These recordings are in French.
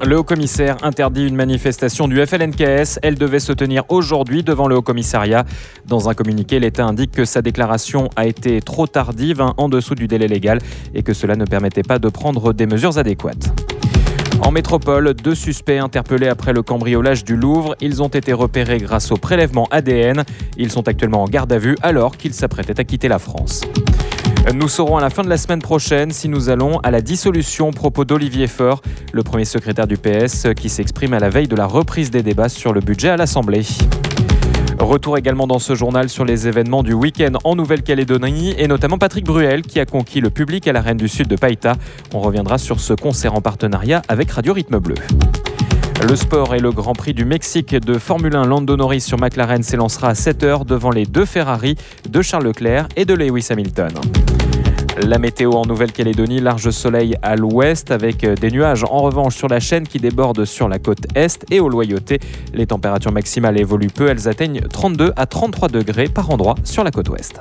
Le haut-commissaire interdit une manifestation du FLNKS. Elle devait se tenir aujourd'hui devant le haut-commissariat. Dans un communiqué, l'État indique que sa déclaration a été trop tardive, en dessous du délai légal, et que cela ne permettait pas de prendre des mesures adéquates. En métropole, 2 suspects interpellés après le cambriolage du Louvre. Ils ont été repérés grâce au prélèvement ADN. Ils sont actuellement en garde à vue alors qu'ils s'apprêtaient à quitter la France. Nous saurons à la fin de la semaine prochaine si nous allons à la dissolution, propos d'Olivier Faure, le premier secrétaire du PS, qui s'exprime à la veille de la reprise des débats sur le budget à l'Assemblée. Retour également dans ce journal sur les événements du week-end en Nouvelle-Calédonie et notamment Patrick Bruel qui a conquis le public à l'Arène du Sud de Païta. On reviendra sur ce concert en partenariat avec Radio Rythme Bleu. Le sport et le Grand Prix du Mexique de Formule 1 Lando Norris sur McLaren s'élancera à 7h devant les 2 Ferrari de Charles Leclerc et de Lewis Hamilton. La météo en Nouvelle-Calédonie, large soleil à l'ouest avec des nuages en revanche sur la chaîne qui déborde sur la côte est et au Loyauté. Les températures maximales évoluent peu, elles atteignent 32 à 33 degrés par endroit sur la côte ouest.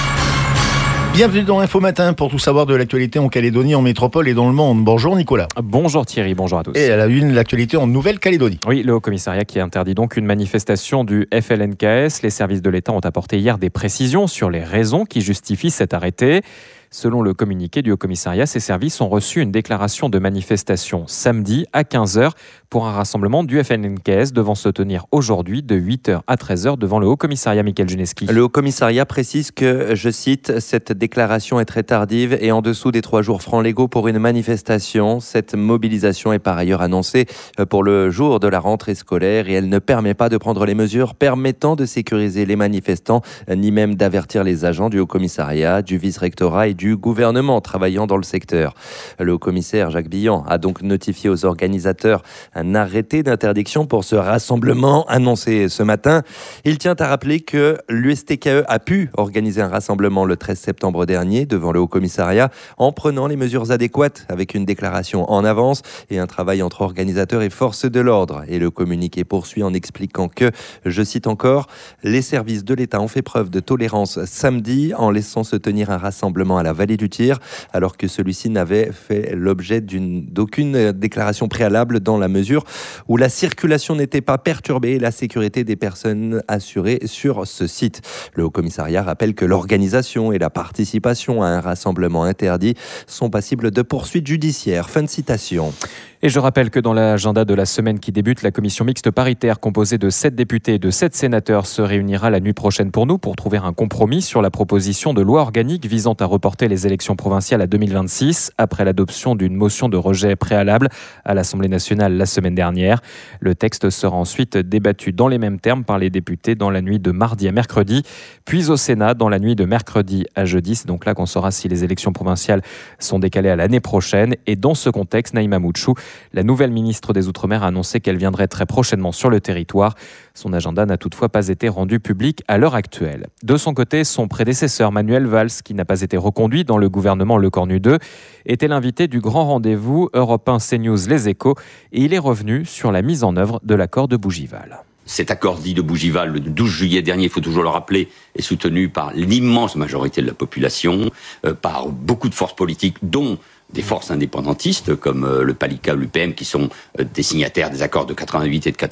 Bienvenue dans Info Matin pour tout savoir de l'actualité en Calédonie, en métropole et dans le monde. Bonjour Nicolas. Bonjour Thierry, bonjour à tous. Et à la une, l'actualité en Nouvelle-Calédonie. Oui, le Haut-Commissariat qui interdit donc une manifestation du FLNKS. Les services de l'État ont apporté hier des précisions sur les raisons qui justifient cet arrêté. Selon le communiqué du Haut-Commissariat, ces services ont reçu une déclaration de manifestation samedi à 15h pour un rassemblement du FLNKS devant se tenir aujourd'hui de 8h à 13h devant le Haut-Commissariat. Michael Juneski. Le Haut-Commissariat précise que, je cite, cette déclaration est très tardive et en dessous des 3 jours francs légaux pour une manifestation. Cette mobilisation est par ailleurs annoncée pour le jour de la rentrée scolaire et elle ne permet pas de prendre les mesures permettant de sécuriser les manifestants, ni même d'avertir les agents du Haut-Commissariat, du vice-rectorat et du gouvernement travaillant dans le secteur. Le haut-commissaire Jacques Billan a donc notifié aux organisateurs un arrêté d'interdiction pour ce rassemblement annoncé ce matin. Il tient à rappeler que l'USTKE a pu organiser un rassemblement le 13 septembre dernier devant le haut-commissariat en prenant les mesures adéquates avec une déclaration en avance et un travail entre organisateurs et forces de l'ordre. Et le communiqué poursuit en expliquant que, je cite encore, les services de l'État ont fait preuve de tolérance samedi en laissant se tenir un rassemblement à la Vallée du Tir, alors que celui-ci n'avait fait l'objet d'aucune déclaration préalable dans la mesure où la circulation n'était pas perturbée et la sécurité des personnes assurée sur ce site. Le Haut-Commissariat rappelle que l'organisation et la participation à un rassemblement interdit sont passibles de poursuites judiciaires. Fin de citation. Et je rappelle que dans l'agenda de la semaine qui débute, la commission mixte paritaire composée de 7 députés et de 7 sénateurs se réunira la nuit prochaine pour trouver un compromis sur la proposition de loi organique visant à reporter les élections provinciales à 2026 après l'adoption d'une motion de rejet préalable à l'Assemblée nationale la semaine dernière. Le texte sera ensuite débattu dans les mêmes termes par les députés dans la nuit de mardi à mercredi, puis au Sénat dans la nuit de mercredi à jeudi. C'est donc là qu'on saura si les élections provinciales sont décalées à l'année prochaine. Et dans ce contexte, Naïma Moutchou, la nouvelle ministre des Outre-mer, a annoncé qu'elle viendrait très prochainement sur le territoire. Son agenda n'a toutefois pas été rendu public à l'heure actuelle. De son côté, son prédécesseur Manuel Valls, qui n'a pas été reconduit dans le gouvernement Lecornu 2, était l'invité du grand rendez-vous Europe 1 CNews Les Échos et il est revenu sur la mise en œuvre de l'accord de Bougival. Cet accord dit de Bougival, le 12 juillet dernier, il faut toujours le rappeler, est soutenu par l'immense majorité de la population, par beaucoup de forces politiques, dont des forces indépendantistes comme le PALICA ou l'UPM qui sont des signataires des accords de 88 et de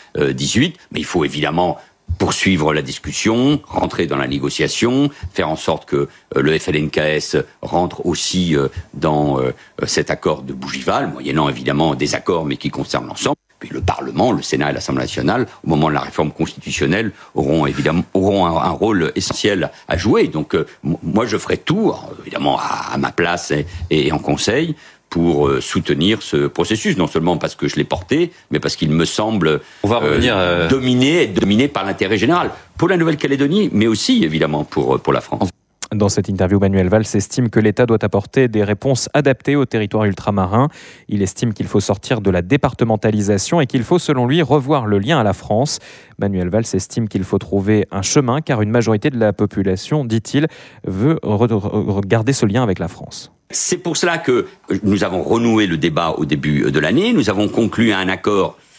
98. Mais il faut évidemment poursuivre la discussion, rentrer dans la négociation, faire en sorte que le FLNKS rentre aussi dans cet accord de Bougival, moyennant évidemment des accords mais qui concernent l'ensemble. Puis le Parlement, le Sénat et l'Assemblée nationale, au moment de la réforme constitutionnelle, auront un rôle essentiel à jouer. Donc moi je ferai tout, évidemment à ma place et en conseil, pour soutenir ce processus, non seulement parce que je l'ai porté, mais parce qu'il me semble dominé par l'intérêt général, pour la Nouvelle-Calédonie, mais aussi évidemment pour la France. Dans cette interview, Manuel Valls estime que l'État doit apporter des réponses adaptées aux territoires ultramarins. Il estime qu'il faut sortir de la départementalisation et qu'il faut, selon lui, revoir le lien à la France. Manuel Valls estime qu'il faut trouver un chemin car une majorité de la population, dit-il, veut garder ce lien avec la France. C'est pour cela que nous avons renoué le débat au début de l'année. Nous avons conclu un accord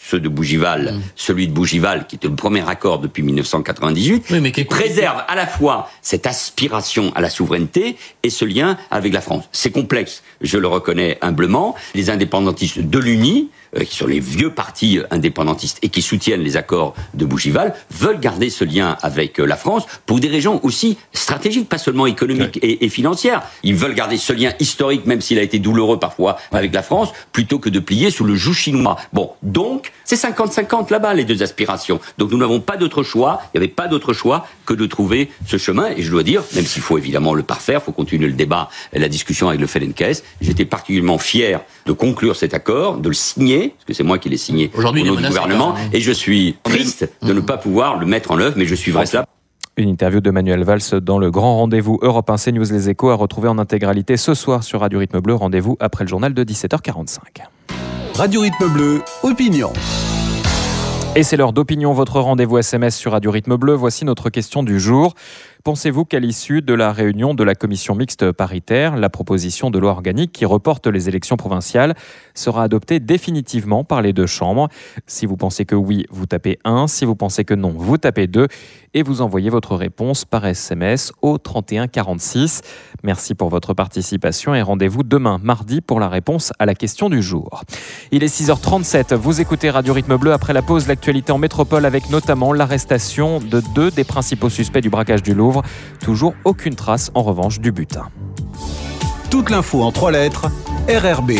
ceux de Bougival, celui de Bougival, qui était le premier accord depuis 1998, qui préserve à la fois cette aspiration à la souveraineté et ce lien avec la France. C'est complexe, je le reconnais humblement. Les indépendantistes de l'UNI, qui sont les vieux partis indépendantistes et qui soutiennent les accords de Bougival, veulent garder ce lien avec la France pour des raisons aussi stratégiques, pas seulement économiques et financières. Ils veulent garder ce lien historique, même s'il a été douloureux parfois avec la France, plutôt que de plier sous le joug chinois. Bon, donc, c'est 50-50 là-bas, les deux aspirations. Donc nous n'avons pas d'autre choix, il n'y avait pas d'autre choix que de trouver ce chemin. Et je dois dire, même s'il faut évidemment le parfaire, il faut continuer le débat et la discussion avec le FLNKS, j'étais particulièrement fier de conclure cet accord, de le signer, parce que c'est moi qui l'ai signé au nom du gouvernement, et je suis triste de ne pas pouvoir le mettre en œuvre, mais je suivrai cela. Une interview de Manuel Valls dans le grand rendez-vous Europe 1 CNews Les Échos à retrouver en intégralité ce soir sur Radio Rythme Bleu. Rendez-vous après le journal de 17h45. Radio Rythme Bleu, opinion. Et c'est l'heure d'opinion, votre rendez-vous SMS sur Radio Rythme Bleu. Voici notre question du jour. Pensez-vous qu'à l'issue de la réunion de la commission mixte paritaire, la proposition de loi organique qui reporte les élections provinciales sera adoptée définitivement par les deux chambres? Si vous pensez que oui, vous tapez 1. Si vous pensez que non, vous tapez 2. Et vous envoyez votre réponse par SMS au 31 46. Merci pour votre participation et rendez-vous demain, mardi, pour la réponse à la question du jour. Il est 6h37. Vous écoutez Radio Rythme Bleu. Après la pause, l'actualité en métropole avec notamment l'arrestation de 2 des principaux suspects du braquage du Louvre. Toujours aucune trace, en revanche, du butin. Toute l'info en 3 lettres, RRB.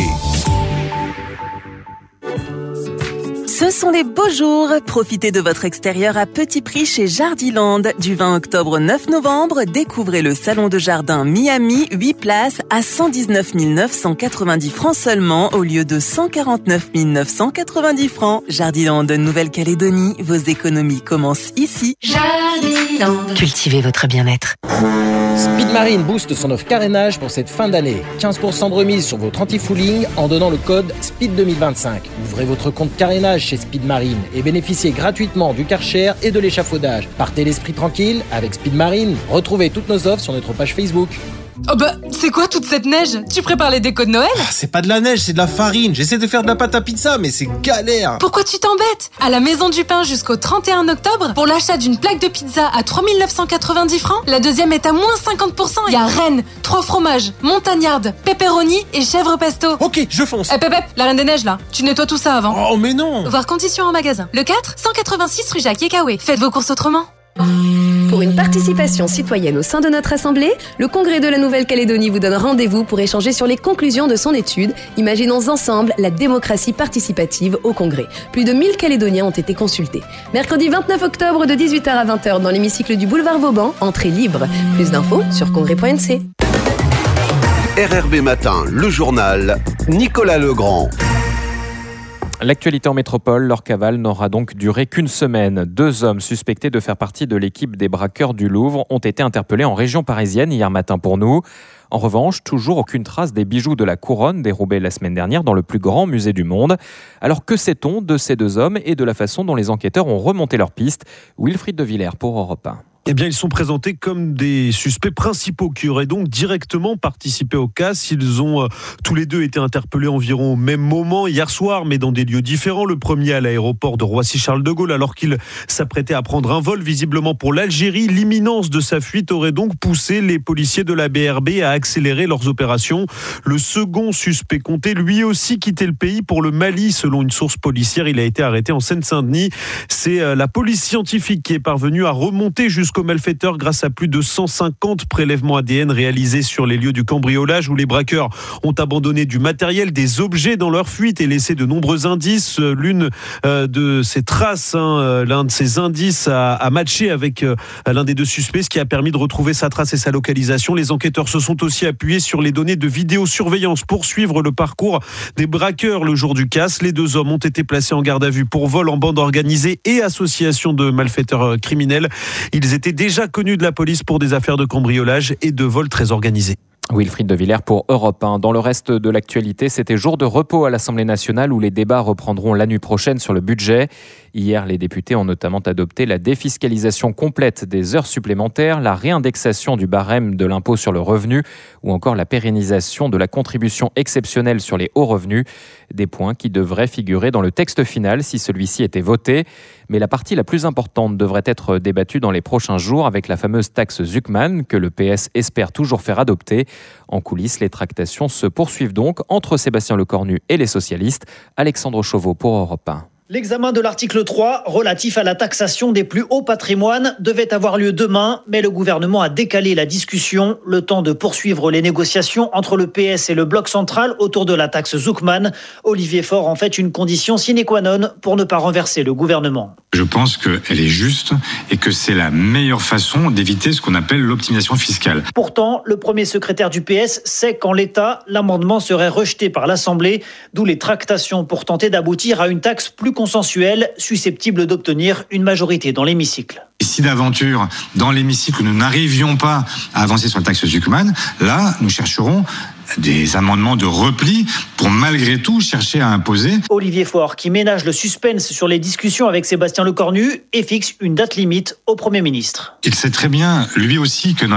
Ce sont les beaux jours. Profitez de votre extérieur à petit prix chez Jardiland. Du 20 octobre au 9 novembre, découvrez le salon de jardin Miami, 8 places à 119 990 francs seulement au lieu de 149 990 francs. Jardiland, Nouvelle-Calédonie, vos économies commencent ici. Jardiland. Cultivez votre bien-être. Speed Marine booste son offre carénage pour cette fin d'année. 15% de remise sur votre anti-fouling en donnant le code SPEED2025. Ouvrez votre compte carénage chez Speed Marine et bénéficiez gratuitement du Karcher et de l'échafaudage. Partez l'esprit tranquille avec Speed Marine. Retrouvez toutes nos offres sur notre page Facebook. Oh bah, c'est quoi toute cette neige? Tu prépares les décos de Noël? C'est pas de la neige, c'est de la farine. J'essaie de faire de la pâte à pizza, mais c'est galère. Pourquoi tu t'embêtes? À la Maison du Pain jusqu'au 31 octobre, pour l'achat d'une plaque de pizza à 3 990 francs, la deuxième est à moins 50%. Il y a Rennes, 3 fromages, montagnarde, pepperoni et chèvre pesto. Ok, je fonce. Pep, la Reine des Neiges là, tu nettoies tout ça avant. Oh mais non. Voir conditions en magasin. Le 4, 186 rue Jacques Yekawé. Faites vos courses autrement. Pour une participation citoyenne au sein de notre Assemblée, le Congrès de la Nouvelle-Calédonie vous donne rendez-vous pour échanger sur les conclusions de son étude. Imaginons ensemble la démocratie participative au Congrès. Plus de 1000 Calédoniens ont été consultés. Mercredi 29 octobre de 18h à 20h dans l'hémicycle du boulevard Vauban, entrée libre. Plus d'infos sur congrès.nc. RRB Matin, le journal, Nicolas Legrand. L'actualité en métropole, leur cavale n'aura donc duré qu'une semaine. 2 hommes suspectés de faire partie de l'équipe des braqueurs du Louvre ont été interpellés en région parisienne hier matin pour nous. En revanche, toujours aucune trace des bijoux de la couronne dérobés la semaine dernière dans le plus grand musée du monde. Alors que sait-on de ces 2 hommes et de la façon dont les enquêteurs ont remonté leur piste? Wilfried de Villers pour Europe 1. Eh bien, ils sont présentés comme des suspects principaux qui auraient donc directement participé au casse. Ils ont tous les 2 été interpellés environ au même moment hier soir, mais dans des lieux différents. Le premier à l'aéroport de Roissy-Charles de Gaulle, alors qu'il s'apprêtait à prendre un vol visiblement pour l'Algérie. L'imminence de sa fuite aurait donc poussé les policiers de la BRB à accélérer leurs opérations. Le second suspect comptait lui aussi quitter le pays pour le Mali. Selon une source policière, il a été arrêté en Seine-Saint-Denis. C'est la police scientifique qui est parvenue à remonter jusqu'au malfaiteur grâce à plus de 150 prélèvements ADN réalisés sur les lieux du cambriolage où les braqueurs ont abandonné du matériel, des objets dans leur fuite et laissé de nombreux indices. L'une de ces traces, l'un de ces indices a matché avec l'un des 2 suspects, ce qui a permis de retrouver sa trace et sa localisation. Les enquêteurs se sont aussi appuyés sur les données de vidéosurveillance pour suivre le parcours des braqueurs le jour du casse. Les 2 hommes ont été placés en garde à vue pour vol en bande organisée et association de malfaiteurs criminels. Ils étaient déjà connus de la police pour des affaires de cambriolage et de vol très organisés. Wilfried de Villers pour Europe 1. Dans le reste de l'actualité, c'était jour de repos à l'Assemblée nationale où les débats reprendront la nuit prochaine sur le budget. Hier, les députés ont notamment adopté la défiscalisation complète des heures supplémentaires, la réindexation du barème de l'impôt sur le revenu ou encore la pérennisation de la contribution exceptionnelle sur les hauts revenus. Des points qui devraient figurer dans le texte final si celui-ci était voté. Mais la partie la plus importante devrait être débattue dans les prochains jours avec la fameuse taxe Zuckman que le PS espère toujours faire adopter. En coulisses, les tractations se poursuivent donc entre Sébastien Lecornu et les socialistes. Alexandre Chauveau pour Europe 1. L'examen de l'article 3, relatif à la taxation des plus hauts patrimoines, devait avoir lieu demain, mais le gouvernement a décalé la discussion, le temps de poursuivre les négociations entre le PS et le bloc central autour de la taxe Zuckman. Olivier Faure en fait une condition sine qua non pour ne pas renverser le gouvernement. Je pense qu'elle est juste et que c'est la meilleure façon d'éviter ce qu'on appelle l'optimisation fiscale. Pourtant, le premier secrétaire du PS sait qu'en l'état, l'amendement serait rejeté par l'Assemblée, d'où les tractations pour tenter d'aboutir à une taxe plus consensuelle, susceptible d'obtenir une majorité dans l'hémicycle. Et si d'aventure, dans l'hémicycle, nous n'arrivions pas à avancer sur la taxe Zuckman, là, nous chercherons des amendements de repli pour malgré tout chercher à imposer. Olivier Faure qui ménage le suspense sur les discussions avec Sébastien Lecornu et fixe une date limite au Premier ministre. Il sait très bien, lui aussi, que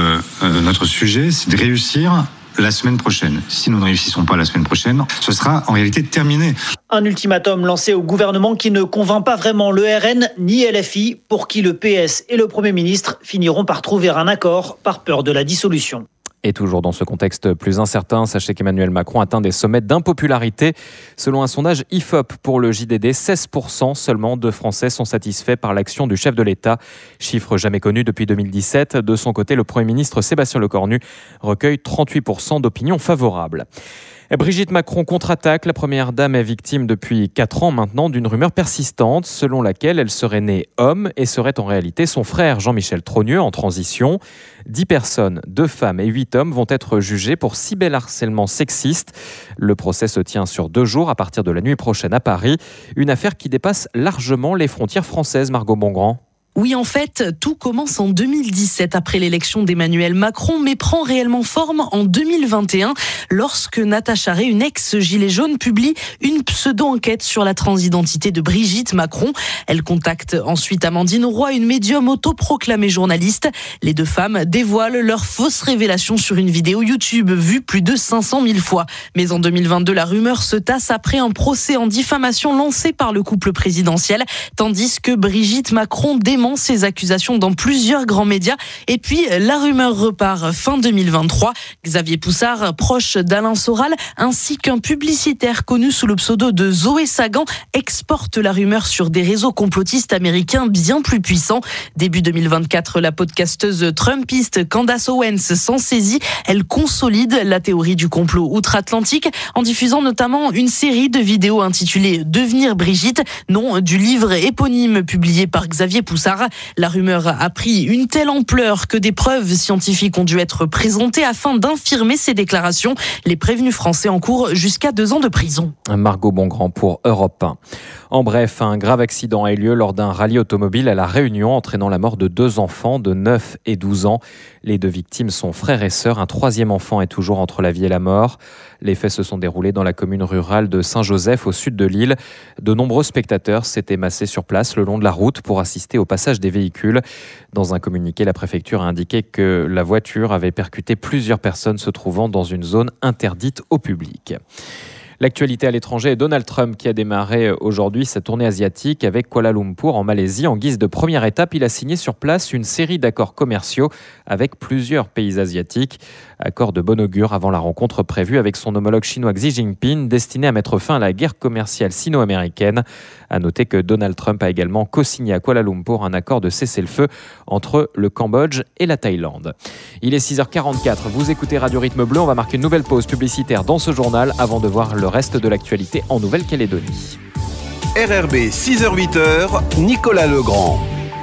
notre sujet, c'est de réussir la semaine prochaine. Si nous ne réussissons pas la semaine prochaine, ce sera en réalité terminé. Un ultimatum lancé au gouvernement qui ne convainc pas vraiment le RN ni LFI, pour qui le PS et le Premier ministre finiront par trouver un accord par peur de la dissolution. Et toujours dans ce contexte plus incertain, sachez qu'Emmanuel Macron atteint des sommets d'impopularité. Selon un sondage IFOP pour le JDD, 16% seulement de Français sont satisfaits par l'action du chef de l'État. Chiffre jamais connu depuis 2017. De son côté, le Premier ministre Sébastien Lecornu recueille 38% d'opinions favorables. Brigitte Macron contre-attaque. La première dame est victime depuis 4 ans maintenant d'une rumeur persistante selon laquelle elle serait née homme et serait en réalité son frère Jean-Michel Trogneux en transition. 10 personnes, 2 femmes et 8 hommes vont être jugés pour cyberharcèlement sexiste. Le procès se tient sur 2 jours à partir de la nuit prochaine à Paris. Une affaire qui dépasse largement les frontières françaises, Margot Bongrand. Oui, en fait, tout commence en 2017 après l'élection d'Emmanuel Macron, mais prend réellement forme en 2021 lorsque Natacha Ray, une ex-gilet jaune, publie une pseudo-enquête sur la transidentité de Brigitte Macron. Elle contacte ensuite Amandine Roy, une médium autoproclamée journaliste. Les 2 femmes dévoilent leurs fausses révélations sur une vidéo YouTube vue plus de 500 000 fois. Mais en 2022, la rumeur se tasse après un procès en diffamation lancé par le couple présidentiel, tandis que Brigitte Macron dément ces accusations dans plusieurs grands médias. Et puis, la rumeur repart fin 2023. Xavier Poussard, proche d'Alain Soral, ainsi qu'un publicitaire connu sous le pseudo de Zoé Sagan, exporte la rumeur sur des réseaux complotistes américains bien plus puissants. Début 2024, la podcasteuse trumpiste Candace Owens s'en saisit. Elle consolide la théorie du complot outre-Atlantique en diffusant notamment une série de vidéos intitulée « Devenir Brigitte », nom du livre éponyme publié par Xavier Poussard. La rumeur a pris une telle ampleur que des preuves scientifiques ont dû être présentées afin d'infirmer ces déclarations. Les prévenus français encourent jusqu'à 2 ans de prison. Margot Bongrand pour Europe 1. En bref, un grave accident a eu lieu lors d'un rallye automobile à La Réunion, entraînant la mort de 2 enfants de 9 et 12 ans. Les 2 victimes sont frères et sœurs. Un 3e enfant est toujours entre la vie et la mort. Les faits se sont déroulés dans la commune rurale de Saint-Joseph, au sud de l'île. De nombreux spectateurs s'étaient massés sur place le long de la route pour assister au passage des véhicules. Dans un communiqué, la préfecture a indiqué que la voiture avait percuté plusieurs personnes se trouvant dans une zone interdite au public. L'actualité à l'étranger est Donald Trump qui a démarré aujourd'hui sa tournée asiatique avec Kuala Lumpur en Malaisie. En guise de première étape, il a signé sur place une série d'accords commerciaux avec plusieurs pays asiatiques. Accord de bon augure avant la rencontre prévue avec son homologue chinois Xi Jinping, destiné à mettre fin à la guerre commerciale sino-américaine. À noter que Donald Trump a également co-signé à Kuala Lumpur un accord de cessez-le-feu entre le Cambodge et la Thaïlande. Il est 6h44, vous écoutez Radio Rythme Bleu. On va marquer une nouvelle pause publicitaire dans ce journal avant de voir le reste de l'actualité en Nouvelle-Calédonie. RRB 6h-8h, Nicolas Legrand.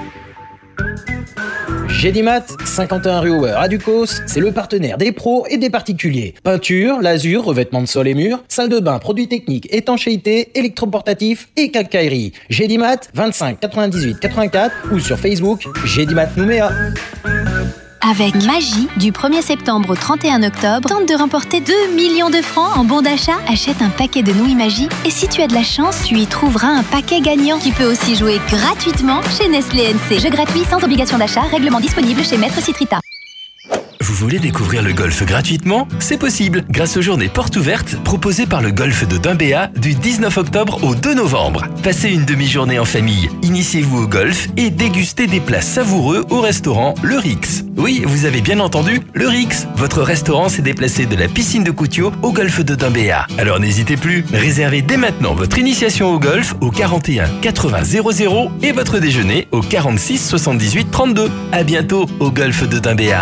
Gédimat, 51 rue Hauer à Ducos, c'est le partenaire des pros et des particuliers. Peinture, lasure, revêtement de sol et murs, salle de bain, produits techniques, étanchéité, électroportatif et quincaillerie. Gédimat, 25 98 84 ou sur Facebook, Gédimat Nouméa. Avec Magie, du 1er septembre au 31 octobre, tente de remporter 2 millions de francs en bon d'achat. Achète un paquet de nouilles Magie et si tu as de la chance, tu y trouveras un paquet gagnant. Tu peux aussi jouer gratuitement chez Nestlé NC. Jeu gratuit sans obligation d'achat, règlement disponible chez Maître Citrita. Vous voulez découvrir le golf gratuitement ? C'est possible grâce aux journées portes ouvertes proposées par le golf de Dimbéa du 19 octobre au 2 novembre. Passez une demi-journée en famille, initiez-vous au golf et dégustez des plats savoureux au restaurant Le Rix. Oui, vous avez bien entendu, Le Rix. Votre restaurant s'est déplacé de la piscine de Coutiot au golf de Dimbéa. Alors n'hésitez plus, réservez dès maintenant votre initiation au golf au 41 80 00 et votre déjeuner au 46 78 32. À bientôt au golf de Dimbéa.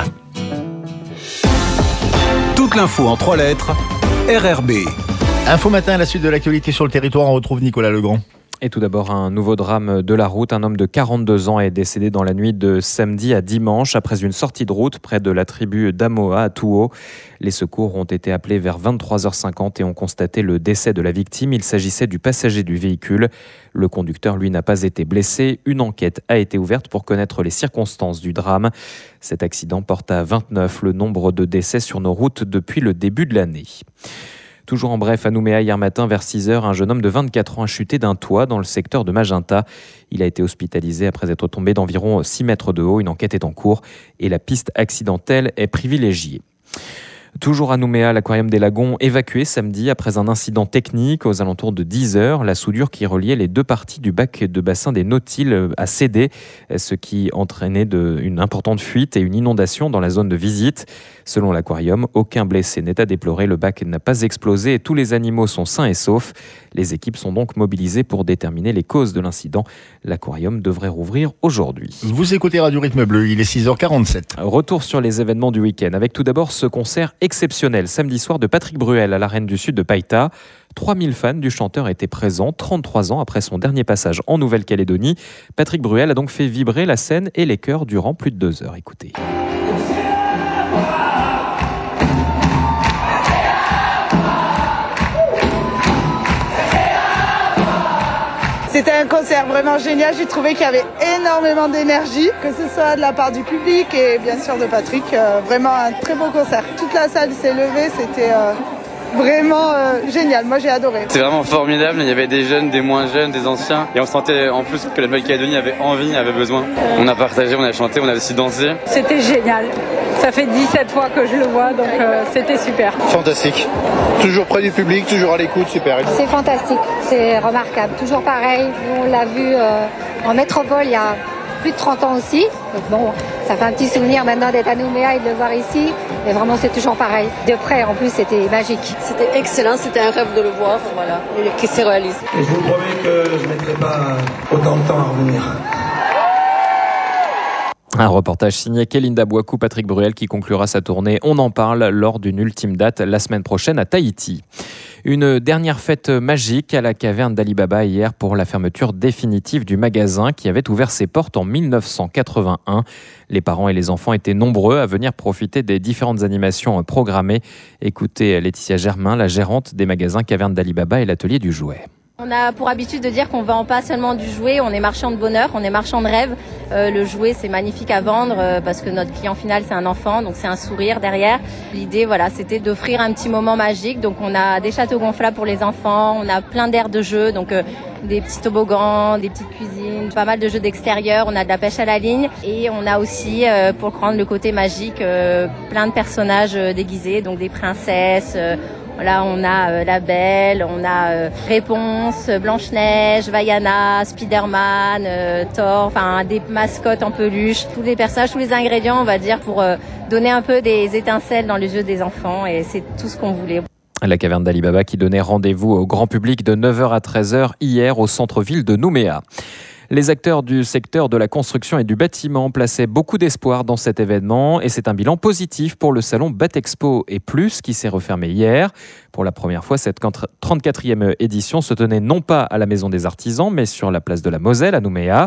Toute l'info en 3 lettres, RRB. Info matin, à la suite de l'actualité sur le territoire, on retrouve Nicolas Legrand. Et tout d'abord, un nouveau drame de la route. Un homme de 42 ans est décédé dans la nuit de samedi à dimanche après une sortie de route près de la tribu d'Amoa à Touo. Les secours ont été appelés vers 23h50 et ont constaté le décès de la victime. Il s'agissait du passager du véhicule. Le conducteur, lui, n'a pas été blessé. Une enquête a été ouverte pour connaître les circonstances du drame. Cet accident porte à 29 le nombre de décès sur nos routes depuis le début de l'année. Toujours en bref, à Nouméa, hier matin, vers 6h, un jeune homme de 24 ans a chuté d'un toit dans le secteur de Magenta. Il a été hospitalisé après être tombé d'environ 6 mètres de haut. Une enquête est en cours et la piste accidentelle est privilégiée. Toujours à Nouméa, l'aquarium des Lagons évacué samedi après un incident technique aux alentours de 10h. La soudure qui reliait les deux parties du bac de bassin des Nautiles a cédé, ce qui entraînait une importante fuite et une inondation dans la zone de visite. Selon l'aquarium, aucun blessé n'est à déplorer. Le bac n'a pas explosé et tous les animaux sont sains et saufs. Les équipes sont donc mobilisées pour déterminer les causes de l'incident. L'aquarium devrait rouvrir aujourd'hui. Vous écoutez Radio Rythme Bleu, il est 6h47. Retour sur les événements du week-end avec tout d'abord ce concert exceptionnel samedi soir de Patrick Bruel à l'Arène du Sud de Païta. 3000 fans du chanteur étaient présents 33 ans après son dernier passage en Nouvelle-Calédonie. Patrick Bruel a donc fait vibrer la scène et les chœurs durant plus de 2 heures. Écoutez. C'était un concert vraiment génial, j'ai trouvé qu'il y avait énormément d'énergie, que ce soit de la part du public et bien sûr de Patrick, vraiment un très beau concert. Toute la salle s'est levée, c'était vraiment génial, moi j'ai adoré. C'est vraiment formidable, il y avait des jeunes, des moins jeunes, des anciens, et on sentait en plus que la Nouvelle-Calédonie avait envie, avait besoin. On a partagé, on a chanté, on a aussi dansé. C'était génial, ça fait 17 fois que je le vois, donc c'était super. Fantastique, toujours près du public, toujours à l'écoute, super. C'est fantastique, c'est remarquable, toujours pareil, on l'a vu en métropole il y a plus de 30 ans aussi, donc bon, ça fait un petit souvenir maintenant d'être à Nouméa et de le voir ici, mais vraiment c'est toujours pareil. De près en plus c'était magique. C'était excellent, c'était un rêve de le voir, voilà, et qui s'est réalisé. Et je vous promets que je ne mettrai pas autant de temps à revenir. Un reportage signé Kélinda Bouakou, Patrick Bruel qui conclura sa tournée. On en parle lors d'une ultime date la semaine prochaine à Tahiti. Une dernière fête magique à la caverne d'Ali Baba hier pour la fermeture définitive du magasin qui avait ouvert ses portes en 1981. Les parents et les enfants étaient nombreux à venir profiter des différentes animations programmées. Écoutez Laetitia Germain, la gérante des magasins Caverne d'Ali Baba et l'atelier du jouet. On a pour habitude de dire qu'on ne vend pas seulement du jouet, on est marchand de bonheur, on est marchand de rêve. Le jouet, c'est magnifique à vendre parce que notre client final, c'est un enfant, donc c'est un sourire derrière. L'idée, voilà, c'était d'offrir un petit moment magique. Donc on a des châteaux gonflables pour les enfants, on a plein d'aires de jeux, donc des petits toboggans, des petites cuisines, pas mal de jeux d'extérieur, on a de la pêche à la ligne et on a aussi, pour rendre le côté magique, plein de personnages déguisés, donc des princesses. Là, on a La Belle, on a Réponse, Blanche-Neige, Vaiana, Spider-Man, Thor, enfin des mascottes en peluche, tous les personnages, tous les ingrédients, on va dire, pour donner un peu des étincelles dans les yeux des enfants et c'est tout ce qu'on voulait. La caverne d'Ali Baba qui donnait rendez-vous au grand public de 9h à 13h hier au centre-ville de Nouméa. Les acteurs du secteur de la construction et du bâtiment plaçaient beaucoup d'espoir dans cet événement et c'est un bilan positif pour le salon Batexpo et Plus qui s'est refermé hier. Pour la première fois, cette 34e édition se tenait non pas à la Maison des Artisans mais sur la place de la Moselle à Nouméa.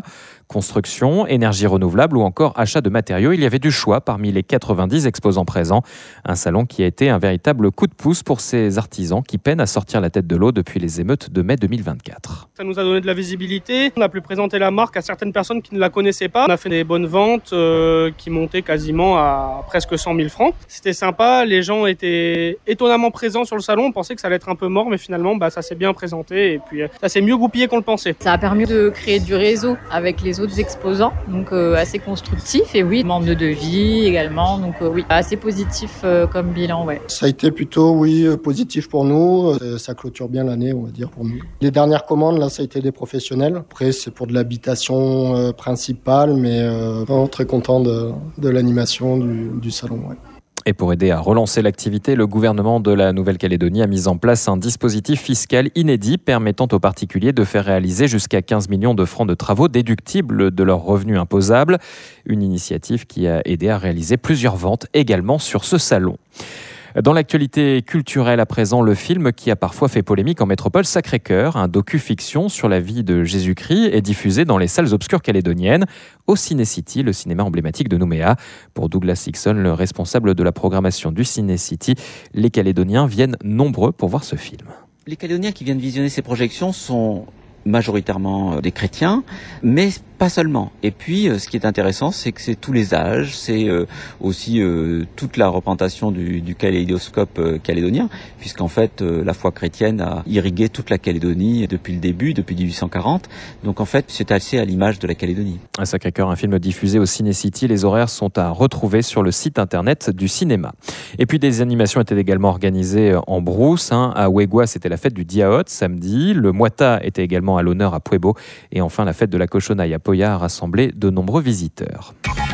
Construction, énergie renouvelable ou encore achat de matériaux, il y avait du choix parmi les 90 exposants présents. Un salon qui a été un véritable coup de pouce pour ces artisans qui peinent à sortir la tête de l'eau depuis les émeutes de mai 2024. Ça nous a donné de la visibilité. On a pu présenter la marque à certaines personnes qui ne la connaissaient pas. On a fait des bonnes ventes qui montaient quasiment à presque 100 000 francs. C'était sympa, les gens étaient étonnamment présents sur le salon. On pensait que ça allait être un peu mort, mais finalement ça s'est bien présenté et puis ça s'est mieux goupillé qu'on le pensait. Ça a permis de créer du réseau avec les autres exposants, donc assez constructif et oui, membre de devis également, donc oui, assez positif comme bilan. Ouais. Ça a été plutôt positif pour nous, ça clôture bien l'année on va dire pour nous. Les dernières commandes là ça a été des professionnels, après c'est pour de l'habitation principale mais vraiment très content de l'animation du salon. Ouais. Et pour aider à relancer l'activité, le gouvernement de la Nouvelle-Calédonie a mis en place un dispositif fiscal inédit permettant aux particuliers de faire réaliser jusqu'à 15 millions de francs de travaux déductibles de leurs revenus imposables. Une initiative qui a aidé à réaliser plusieurs ventes également sur ce salon. Dans l'actualité culturelle à présent, le film qui a parfois fait polémique en métropole, Sacré-Cœur, un docu-fiction sur la vie de Jésus-Christ, est diffusé dans les salles obscures calédoniennes au Ciné-City, le cinéma emblématique de Nouméa. Pour Douglas Hickson, le responsable de la programmation du Ciné-City, les Calédoniens viennent nombreux pour voir ce film. Les Calédoniens qui viennent visionner ces projections sont majoritairement des chrétiens, mais pas seulement. Et puis, ce qui est intéressant, c'est que c'est tous les âges, c'est aussi toute la représentation du kaléidoscope calédonien, puisqu'en fait, la foi chrétienne a irrigué toute la Calédonie depuis le début, depuis 1840. Donc en fait, c'est assez à l'image de la Calédonie. À Sacré-Cœur, un film diffusé au Ciné-City. Les horaires sont à retrouver sur le site internet du cinéma. Et puis, des animations étaient également organisées en brousse. À Ouégua, c'était la fête du Diaot, samedi. Le Moita était également à l'honneur à Puebo. Et enfin, la fête de la Cochonaille à Poya a rassemblé de nombreux visiteurs.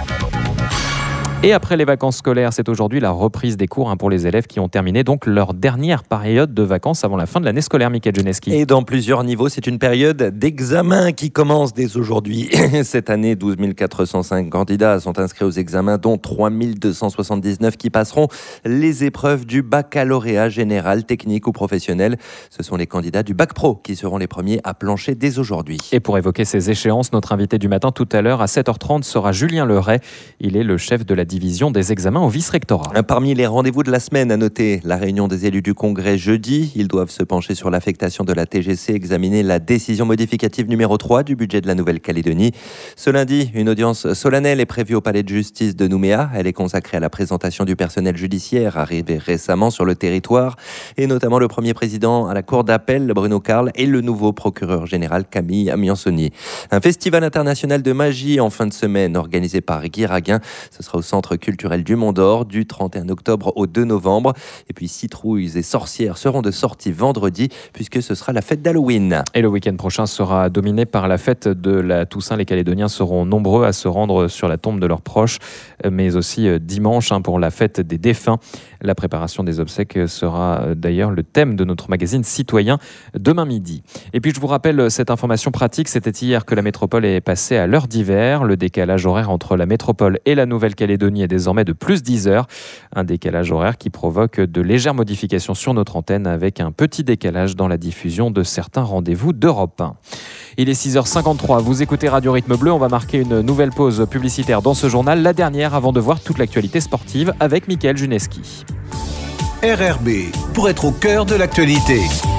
Et après les vacances scolaires, c'est aujourd'hui la reprise des cours pour les élèves qui ont terminé donc leur dernière période de vacances avant la fin de l'année scolaire, Mickaël Juneski. Et dans plusieurs niveaux, c'est une période d'examen qui commence dès aujourd'hui. Cette année, 12 405 candidats sont inscrits aux examens, dont 3 279 qui passeront les épreuves du baccalauréat général, technique ou professionnel. Ce sont les candidats du Bac Pro qui seront les premiers à plancher dès aujourd'hui. Et pour évoquer ces échéances, notre invité du matin tout à l'heure à 7h30 sera Julien Leray. Il est le chef de la division des examens au vice-rectorat. Parmi les rendez-vous de la semaine, à noter la réunion des élus du Congrès jeudi. Ils doivent se pencher sur l'affectation de la TGC, examiner la décision modificative numéro 3 du budget de la Nouvelle-Calédonie. Ce lundi, une audience solennelle est prévue au palais de justice de Nouméa. Elle est consacrée à la présentation du personnel judiciaire arrivé récemment sur le territoire, et notamment le premier président à la cour d'appel, Bruno Carle, et le nouveau procureur général, Camille Amiansoni. Un festival international de magie en fin de semaine organisé par Guy Raguin. Ce sera au Centre culturel du Mont d'Or du 31 octobre au 2 novembre. Et puis citrouilles et sorcières seront de sortie vendredi puisque ce sera la fête d'Halloween. Et le week-end prochain sera dominé par la fête de la Toussaint. Les Calédoniens seront nombreux à se rendre sur la tombe de leurs proches, mais aussi dimanche pour la fête des défunts. La préparation des obsèques sera d'ailleurs le thème de notre magazine Citoyen demain midi. Et puis je vous rappelle cette information pratique, c'était hier que la métropole est passée à l'heure d'hiver. Le décalage horaire entre la métropole et la Nouvelle-Calédonie est désormais de plus 10 heures. Un décalage horaire qui provoque de légères modifications sur notre antenne avec un petit décalage dans la diffusion de certains rendez-vous d'Europe 1. Il est 6h53, vous écoutez Radio Rythme Bleu. On va marquer une nouvelle pause publicitaire dans ce journal, la dernière avant de voir toute l'actualité sportive avec Mickaël Juneski. RRB, pour être au cœur de l'actualité.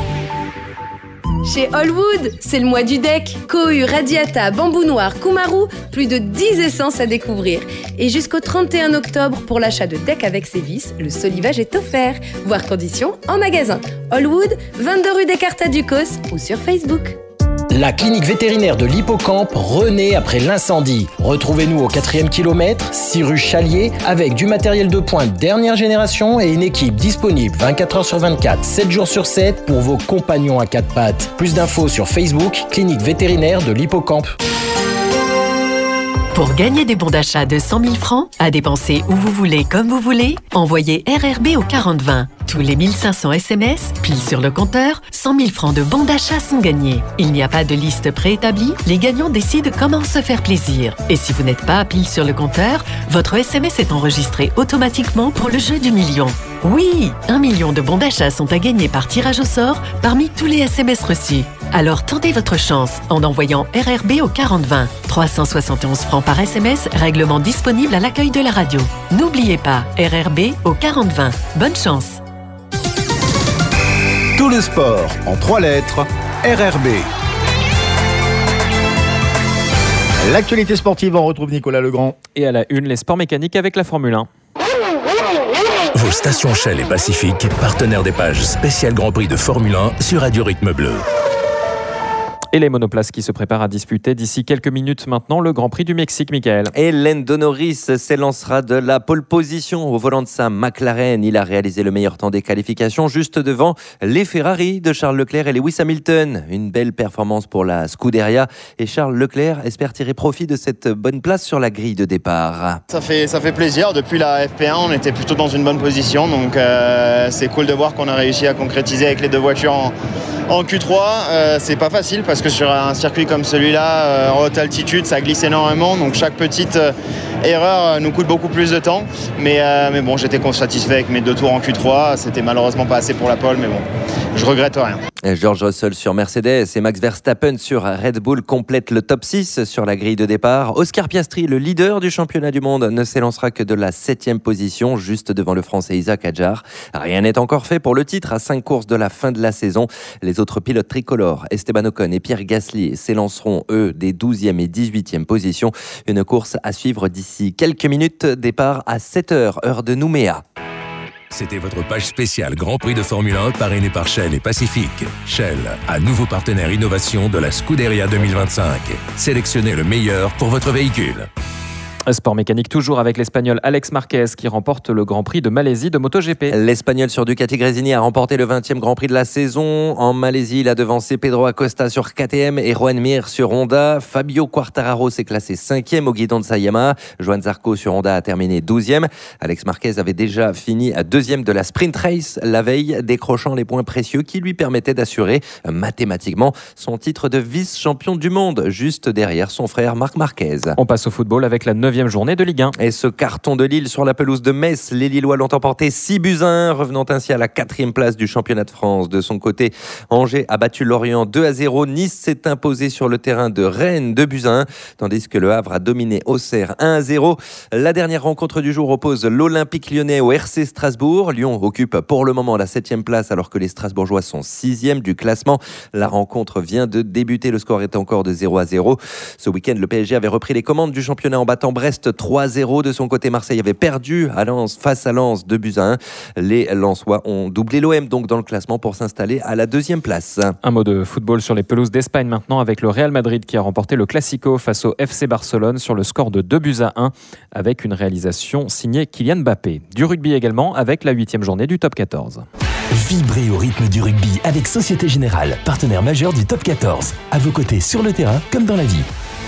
Chez Allwood, c'est le mois du deck. Cohu, Radiata, Bambou Noir, Kumaru, plus de 10 essences à découvrir. Et jusqu'au 31 octobre, pour l'achat de deck avec ses vis, le solivage est offert. Voir conditions en magasin. Allwood, 22 rue des Cartes à Ducos ou sur Facebook. La clinique vétérinaire de l'Hippocampe renaît après l'incendie. Retrouvez-nous au 4e kilomètre, 6 rue Chalier, avec du matériel de pointe dernière génération et une équipe disponible 24 h sur 24, 7 jours sur 7 pour vos compagnons à 4 pattes. Plus d'infos sur Facebook, clinique vétérinaire de l'Hippocampe. Pour gagner des bons d'achat de 100 000 francs, à dépenser où vous voulez, comme vous voulez, envoyez RRB au 4020. Tous les 1500 SMS, pile sur le compteur, 100 000 francs de bons d'achat sont gagnés. Il n'y a pas de liste préétablie, les gagnants décident comment se faire plaisir. Et si vous n'êtes pas à pile sur le compteur, votre SMS est enregistré automatiquement pour le jeu du million. Oui, 1 million de bons d'achat sont à gagner par tirage au sort parmi tous les SMS reçus. Alors tentez votre chance en envoyant RRB au 4020. 371 francs par SMS, règlement disponible à l'accueil de la radio. N'oubliez pas, RRB au 4020. Bonne chance. Tout le sport en 3 lettres, RRB. L'actualité sportive, on retrouve Nicolas Legrand. Et à la une, les sports mécaniques avec la Formule 1. Vos stations Shell et Pacifique, partenaires des pages spéciales Grand Prix de Formule 1 sur Radio Rythme Bleu. Et les monoplaces qui se préparent à disputer d'ici quelques minutes maintenant le Grand Prix du Mexique, Michael. Et Lando Norris s'élancera de la pole position au volant de sa McLaren. Il a réalisé le meilleur temps des qualifications juste devant les Ferrari de Charles Leclerc et Lewis Hamilton. Une belle performance pour la Scuderia et Charles Leclerc espère tirer profit de cette bonne place sur la grille de départ. Ça fait plaisir. Depuis la FP1, on était plutôt dans une bonne position. Donc c'est cool de voir qu'on a réussi à concrétiser avec les deux voitures en Q3. C'est pas facile parce que sur un circuit comme celui-là, en haute altitude, ça glisse énormément. Donc chaque petite erreur nous coûte beaucoup plus de temps. Mais bon, j'étais satisfait avec mes 2 tours en Q3. C'était malheureusement pas assez pour la pole, mais bon, je regrette rien. George Russell sur Mercedes et Max Verstappen sur Red Bull complètent le top 6 sur la grille de départ. Oscar Piastri, le leader du championnat du monde, ne s'élancera que de la 7e position, juste devant le Français Isaac Hadjar. Rien n'est encore fait pour le titre à 5 courses de la fin de la saison. Les autres pilotes tricolores, Esteban Ocon et Pierre Gasly, s'élanceront eux des 12e et 18e positions. Une course à suivre d'ici quelques minutes. Départ à 7h, heure de Nouméa. C'était votre page spéciale Grand Prix de Formule 1 parrainée par Shell et Pacifique. Shell, à nouveau partenaire innovation de la Scuderia 2025. Sélectionnez le meilleur pour votre véhicule. Sport mécanique toujours avec l'Espagnol Alex Marquez qui remporte le Grand Prix de Malaisie de MotoGP. L'Espagnol sur Ducati Gresini a remporté le 20e Grand Prix de la saison. En Malaisie, il a devancé Pedro Acosta sur KTM et Juan Mir sur Honda. Fabio Quartararo s'est classé 5e au guidon de sa Yamaha. Joan Zarco sur Honda a terminé 12e. Alex Marquez avait déjà fini à 2e de la Sprint Race la veille, décrochant les points précieux qui lui permettaient d'assurer mathématiquement son titre de vice-champion du monde, juste derrière son frère Marc Marquez. On passe au football avec la 9e journée de Ligue 1. Et ce carton de Lille sur la pelouse de Metz, les Lillois l'ont emporté 6-1, revenant ainsi à la 4e place du championnat de France. De son côté, Angers a battu Lorient 2-0. Nice s'est imposé sur le terrain de Rennes 2-1, tandis que le Havre a dominé Auxerre 1-0. La dernière rencontre du jour oppose l'Olympique Lyonnais au RC Strasbourg. Lyon occupe pour le moment la 7e place alors que les Strasbourgeois sont 6e du classement. La rencontre vient de débuter, le score est encore de 0-0. Ce week-end, le PSG avait repris les commandes du championnat en battant Brest 3-0. De son côté, Marseille avait perdu à Lens face à Lens 2-1. Les Lensois ont doublé l'OM donc dans le classement pour s'installer à la 2e place. Un mot de football sur les pelouses d'Espagne maintenant avec le Real Madrid qui a remporté le Classico face au FC Barcelone sur le score de 2-1 avec une réalisation signée Kylian Mbappé. Du rugby également avec la 8e journée du top 14. Vibrez au rythme du rugby avec Société Générale, partenaire majeur du top 14. À vos côtés sur le terrain comme dans la vie.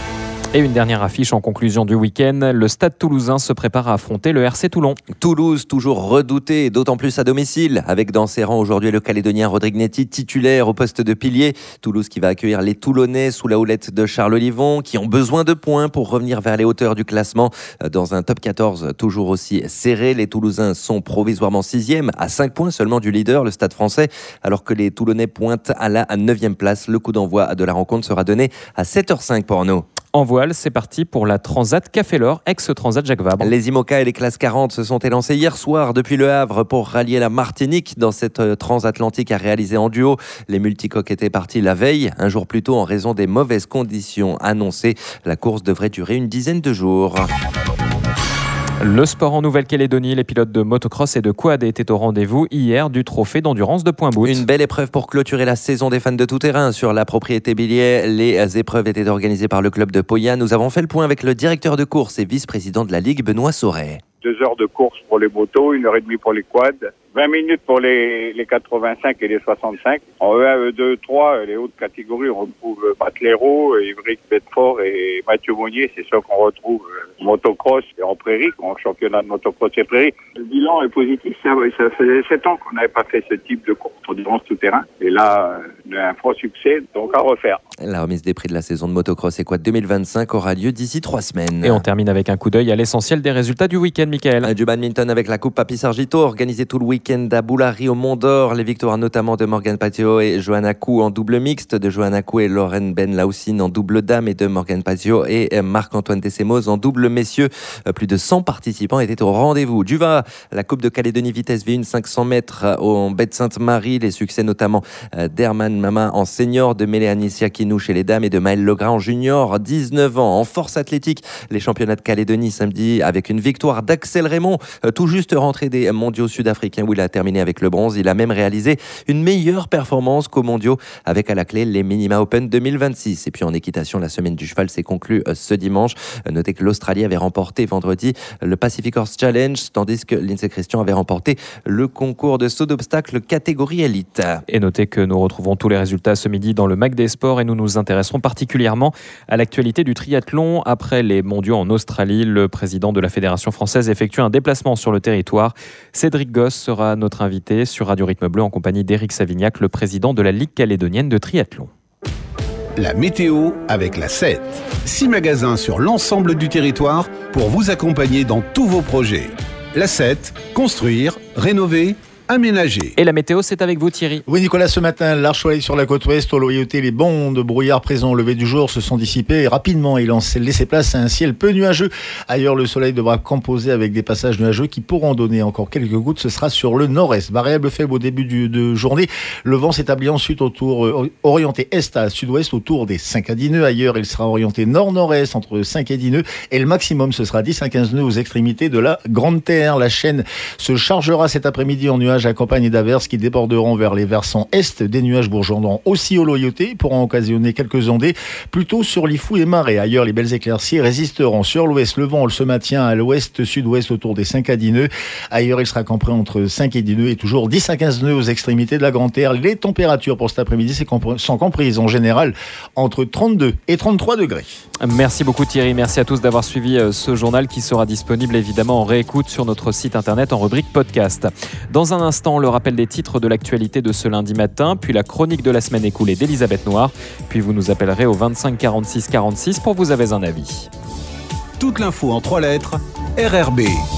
Et une dernière affiche en conclusion du week-end, le Stade Toulousain se prépare à affronter le RC Toulon. Toulouse, toujours redouté, d'autant plus à domicile, avec dans ses rangs aujourd'hui le Calédonien Rodrigue Netti, titulaire au poste de pilier. Toulouse qui va accueillir les Toulonnais sous la houlette de Charles Olivon, qui ont besoin de points pour revenir vers les hauteurs du classement. Dans un top 14 toujours aussi serré, les Toulousains sont provisoirement 6e, à 5 points seulement du leader, le Stade français, alors que les Toulonnais pointent à la 9e place. Le coup d'envoi de la rencontre sera donné à 7h05 pour nous. En voile, c'est parti pour la Transat Café L'Or, ex-Transat Jacques Vabre. Les IMOCA et les classes 40 se sont élancés hier soir depuis Le Havre pour rallier la Martinique dans cette transatlantique à réaliser en duo. Les multicoques étaient partis la veille, un jour plus tôt en raison des mauvaises conditions annoncées. La course devrait durer une dizaine de jours. Le sport en Nouvelle-Calédonie, les pilotes de motocross et de quad étaient au rendez-vous hier du trophée d'endurance de Pointe-Bout. Une belle épreuve pour clôturer la saison des fans de tout-terrain sur la propriété Billiet. Les épreuves étaient organisées par le club de Poya. Nous avons fait le point avec le directeur de course et vice-président de la Ligue, Benoît Sauret. 2 heures de course pour les motos, 1h30 pour les quads, 20 minutes pour les 85 et les 65. En E1, E2, E3, les hautes catégories, on retrouve Matlero, Ivric Bedford et Mathieu Monnier. C'est ça qu'on retrouve motocross et en prairie, en championnat de motocross et prairie. Le bilan est positif. Ça faisait 7 ans qu'on n'avait pas fait ce type de course d'endurance tout-terrain. Et là, un fort succès, donc à refaire. La remise des prix de la saison de motocross et quad 2025 aura lieu d'ici 3 semaines. Et on termine avec un coup d'œil à l'essentiel des résultats du week-end, Michael. Du badminton avec la Coupe Papi Sargito, organisée tout le week-end à Boulari au Mont-d'Or. Les victoires notamment de Morgane Patio et Johanna Kou en double mixte, de Johanna Kou et Lauren Ben Laussine en double dame et de Morgane Patio et Marc-Antoine Tessemos en double messieurs. Plus de 100 participants étaient au rendez-vous. Du VA, la Coupe de Calédonie vitesse V1 500 mètres au Baie de Sainte-Marie. Les succès notamment d'Herman Mama en senior, de Mélanie Siakinou chez les dames et de Maëlle Legras en junior, 19 ans. En force athlétique, les championnats de Calédonie samedi avec une victoire d'Axel Raymond, tout juste rentré des mondiaux sud-africains où il a terminé avec le bronze. Il a même réalisé une meilleure performance qu'aux mondiaux avec à la clé les Minima Open 2026. Et puis en équitation, la semaine du cheval s'est conclue ce dimanche. Notez que l'Australie avait remporté vendredi le Pacific Horse Challenge, tandis que Lindsay Christian avait remporté le concours de saut d'obstacle catégorie élite. Et notez que nous retrouvons tous les résultats ce midi dans le Mag des Sports et nous nous intéresserons particulièrement à l'actualité du triathlon. Après les mondiaux en Australie, le président de la Fédération française effectue un déplacement sur le territoire. Cédric Goss sera notre invité sur Radio Rythme Bleu en compagnie d'Éric Savignac, le président de la Ligue calédonienne de triathlon. La météo avec la 7. 6 magasins sur l'ensemble du territoire pour vous accompagner dans tous vos projets. La 7, construire, rénover, aménagé. Et la météo, c'est avec vous Thierry. Oui Nicolas, ce matin, large soleil sur la côte ouest, au loyauté, les bancs de brouillard présents au lever du jour se sont dissipés et rapidement ils ont laissé place à un ciel peu nuageux. Ailleurs, le soleil devra composer avec des passages nuageux qui pourront donner encore quelques gouttes. Ce sera sur le nord-est. Variable faible au début de journée. Le vent s'établit ensuite orienté est à sud-ouest autour des 5 à 10 nœuds. Ailleurs, il sera orienté nord-nord-est entre 5 et 10 nœuds. Et le maximum, ce sera 10 à 15 nœuds aux extrémités de la Grande Terre. La chaîne se chargera cet après-midi en nuages accompagnés d'averses qui déborderont vers les versants est. Des nuages bourgeonnants aussi au loyauté pourront occasionner quelques ondées plutôt sur Lifou et Marais. Ailleurs, les belles éclaircies résisteront sur l'ouest. Le vent se maintient à l'ouest, sud-ouest autour des 5 à 10 nœuds. Ailleurs, il sera compris entre 5 et 10 nœuds et toujours 10 à 15 nœuds aux extrémités de la Grande Terre. Les températures pour cet après-midi sont comprises en général entre 32 et 33 degrés. Merci beaucoup Thierry, merci à tous d'avoir suivi ce journal qui sera disponible évidemment en réécoute sur notre site internet en rubrique podcast. Dans un instant, le rappel des titres de l'actualité de ce lundi matin, puis la chronique de la semaine écoulée d'Elisabeth Noir, puis vous nous appellerez au 25 46 46 pour vous avez un avis. Toute l'info en 3 lettres, RRB.